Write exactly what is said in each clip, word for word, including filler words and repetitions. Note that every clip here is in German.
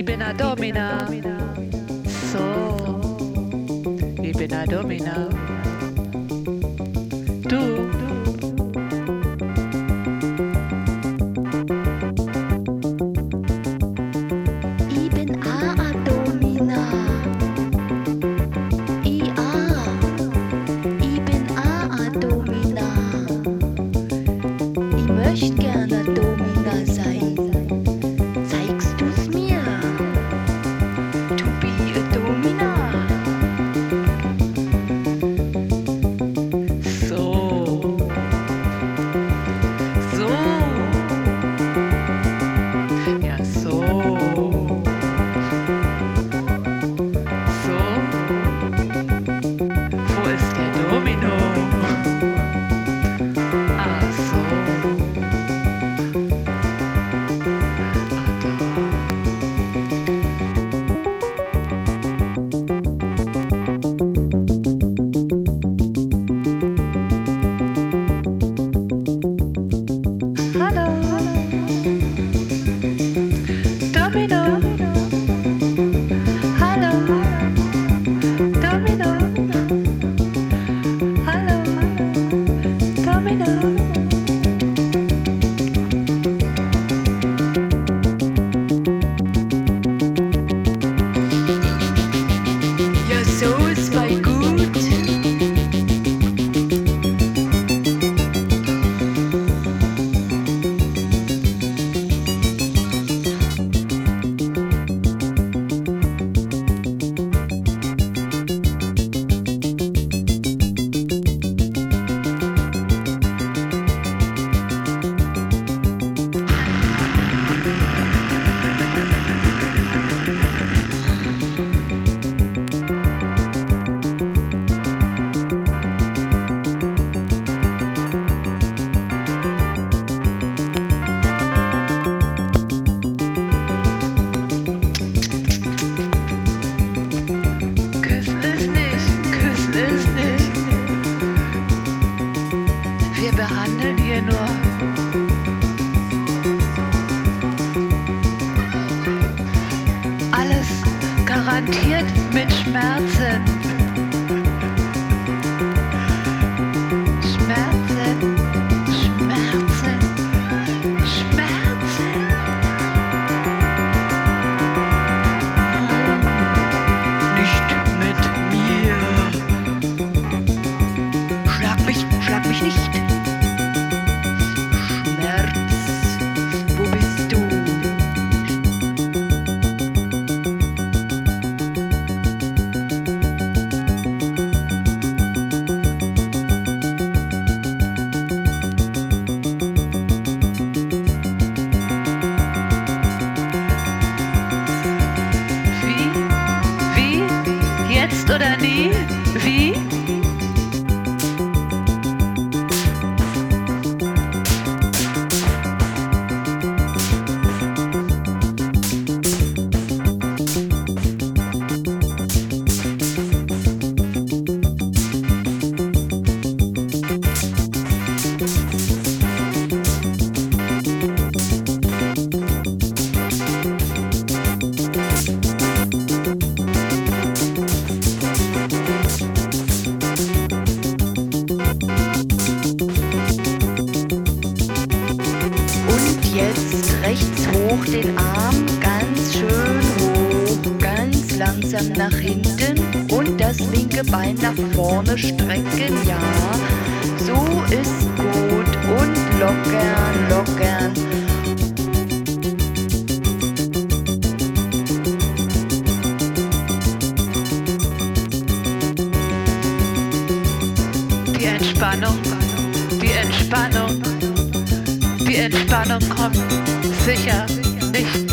Ich bin a Domina. So, ich bin a Domina. Du, Ich bin a a Domina. I a. Ich bin a a Domina. Ich möcht gerne Domina sein. Zeigst du's mir? To be a Domina. so, so. Ja, so. So. Wo ist der Domino? Ah, so. Hallo. Domino. Hallo. Domino. Hallo. Domino. Ja, so ist voll gut. Küssen ist nicht, küssen ist nicht. Wir behandeln hier nur. Alles garantiert mit Schmerzen. Schmerzen, Schmerzen, Schmerzen. Nicht mit mir. Schlag mich, schlag mich nicht. Schmerz, wo bist du? Wie? Wie? Jetzt oder nie? Wie? Und jetzt rechts hoch den Arm, ganz schön hoch, ganz langsam nach hinten und das linke Bein nach vorne strecken, ja, so ist gut und lockern, lockern. Die Entspannung, die Entspannung, die Entspannung kommt sicher nicht.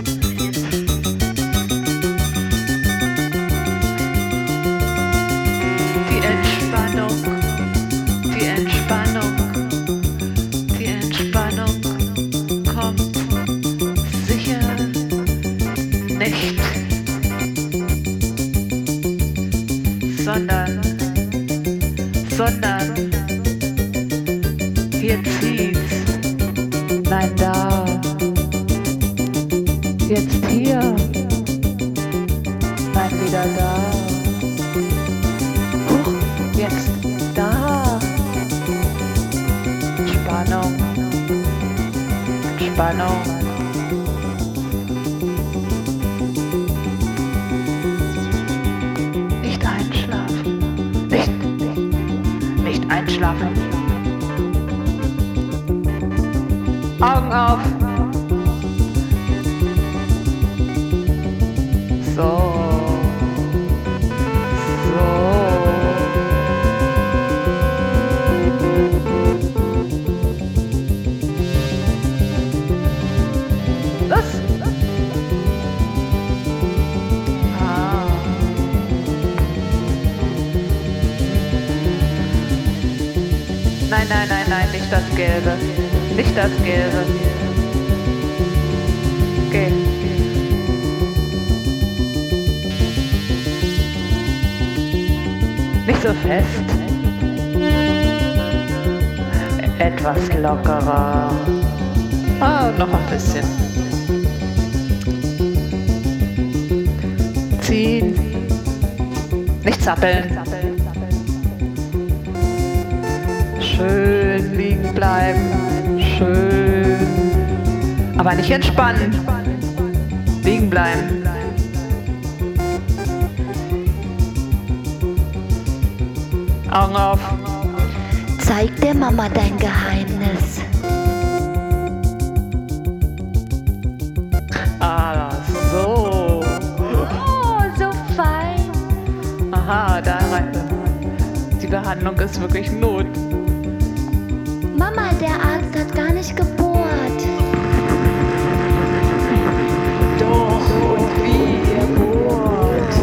Die Entspannung, die Entspannung, die Entspannung kommt sicher nicht, sondern, sondern hier zieht's, nein da, jetzt hier. Entspannung. Nicht einschlafen. Nicht, nicht einschlafen. Augen auf. So. Nein, nein, nein, nein, nicht das Gelbe. Nicht das Gelbe. Geh. Nicht so fest. Etwas lockerer. Ah, noch ein bisschen. Ziehen. Nicht zappeln. Schön liegen bleiben, schön, aber nicht entspannen, liegen bleiben. Augen auf. Zeig der Mama dein Geheimnis. Ah, so. Oh, so fein. Aha, da rein. Die Behandlung ist wirklich Not. Mama, der Arzt hat gar nicht gebohrt. Doch, und wie er bohrt.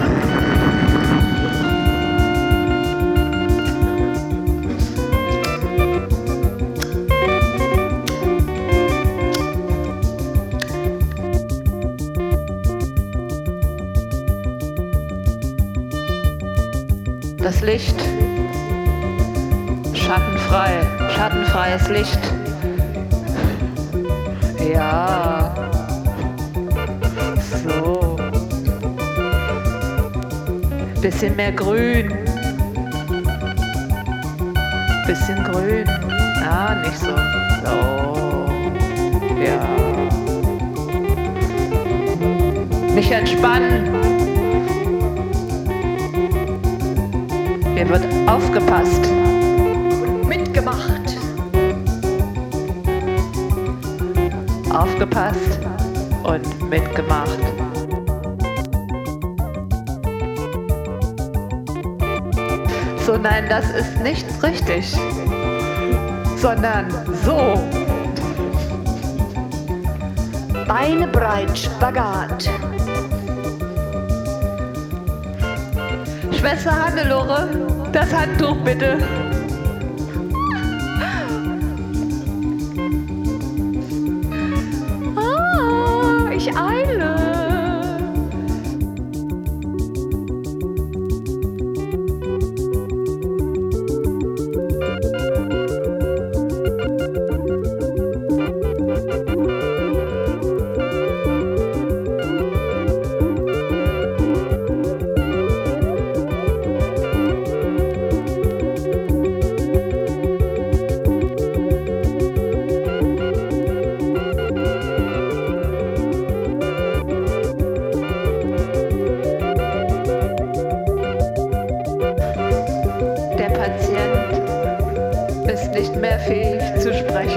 Das Licht. Schattenfrei, schattenfreies Licht. Ja. So. Bisschen mehr Grün. Bisschen Grün. Ah, nicht so. So. Ja. Nicht entspannen. Hier wird aufgepasst. Mitgemacht. Aufgepasst und mitgemacht. So, nein, das ist nicht richtig, sondern so. Beine breit, Spagat. Schwester Hannelore, das Handtuch bitte. Ah, ich eile. Nicht mehr fähig zu sprechen.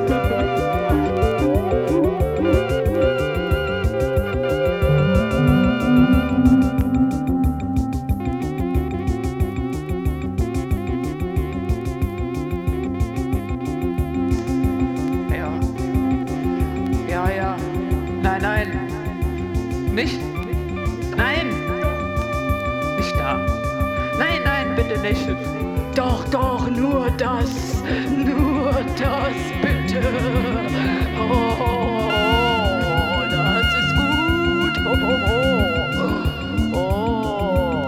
Ja. Ja, ja. Nein, nein. Nicht. Nein. Nicht da. Nein, nein, bitte nicht. Doch, doch, nur das, nur das, bitte. Oh, das ist gut. Oh, oh, oh.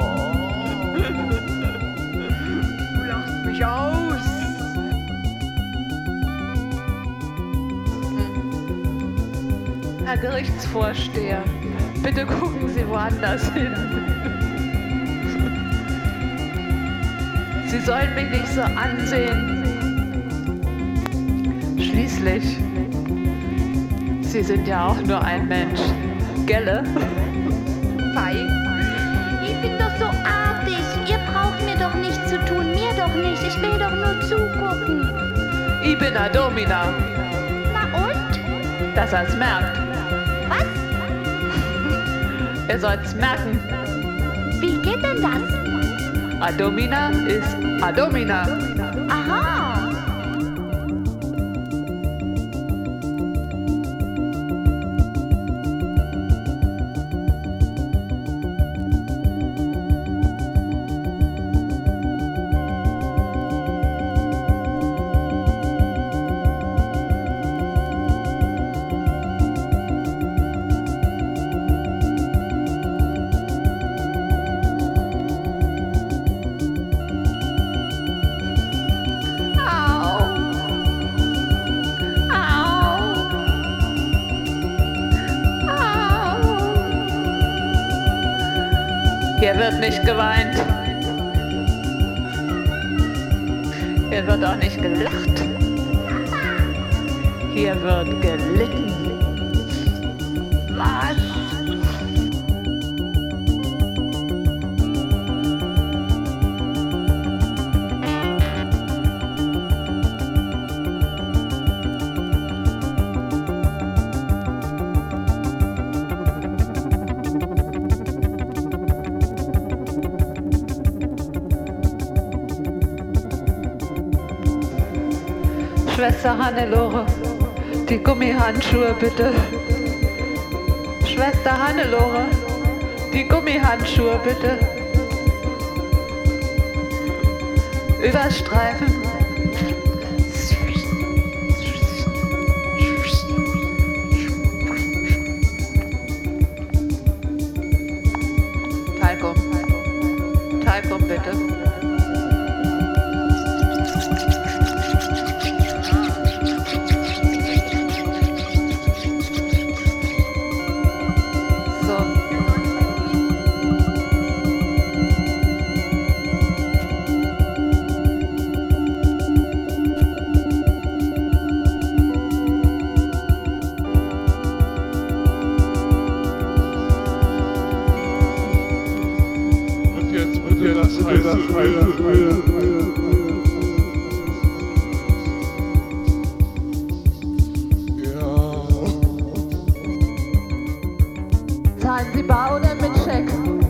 Du lachst mich aus. Herr Gerichtsvorsteher, bitte gucken Sie woanders hin. Sie sollen mich nicht so ansehen. Schließlich Sie sind ja auch nur ein Mensch. Gelle? Fei. Ich bin doch so artig. Ihr braucht mir doch nichts zu tun. Mir doch nicht. Ich will doch nur zugucken. Ich bin a Domina. Na und? Dass er's merkt. Was? Ihr sollt's merken. Wie geht denn das? A Domina ist a Domina. Aha. Hier wird nicht geweint. Hier wird auch nicht gelacht. Hier wird gelitten. Was? Schwester Hannelore, die Gummihandschuhe bitte. Schwester Hannelore, die Gummihandschuhe bitte. Überstreifen. Talkum. Talkum bitte. Zahlen Sie bar oder mit Scheck?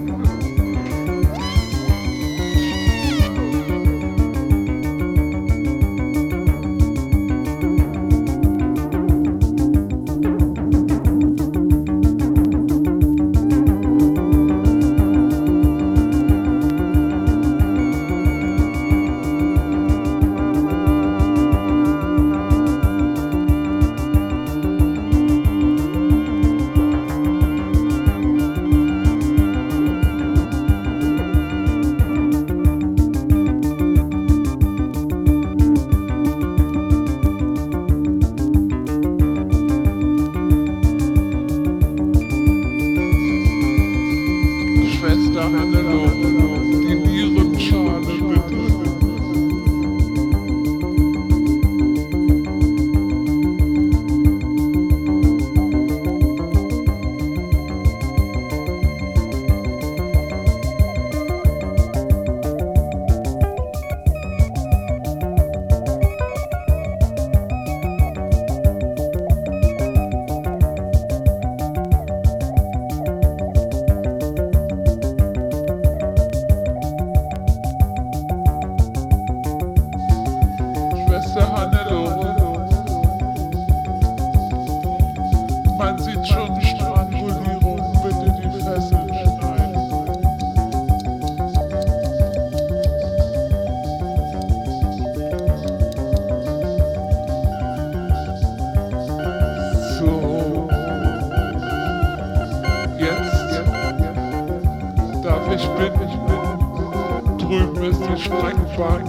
Ich bin, ich bin, drüben ist die Streckbank.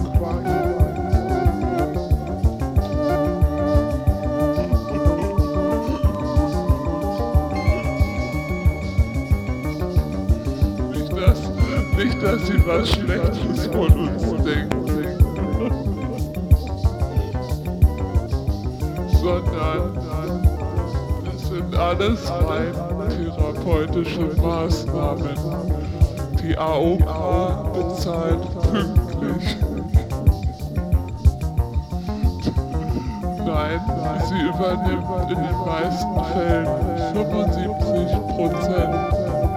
Nicht, dass, nicht, dass sie was Schlechtes von uns denken, sondern es alles rein therapeutische Maßnahmen. Die A O K bezahlt pünktlich. Nein, sie übernimmt in den meisten Fällen fünfundsiebzig Prozent.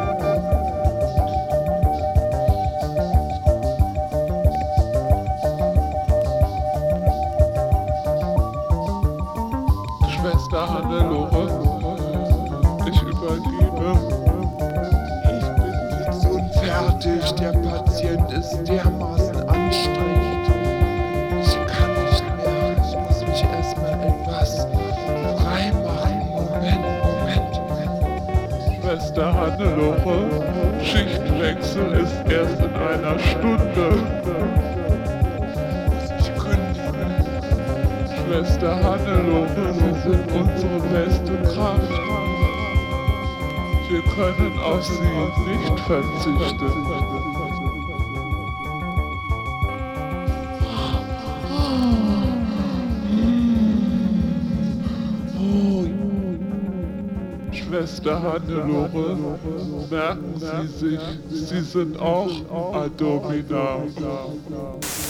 Schwester Hannelore, ich übergebe. Ich bin fix und fertig, der Patient ist dermaßen anstrengend. Ich kann nicht mehr, ich muss mich erstmal etwas freimachen. Moment, Moment, Moment. Schwester Hannelore, Schichtwechsel ist erst in einer Stunde. Muss ich kündigen? Schwester Hannelore, Sie sind unsere beste Kraft. Wir können auf Sie nicht verzichten. Schwester Hannelore, merken Sie sich, Sie sind auch Adomina.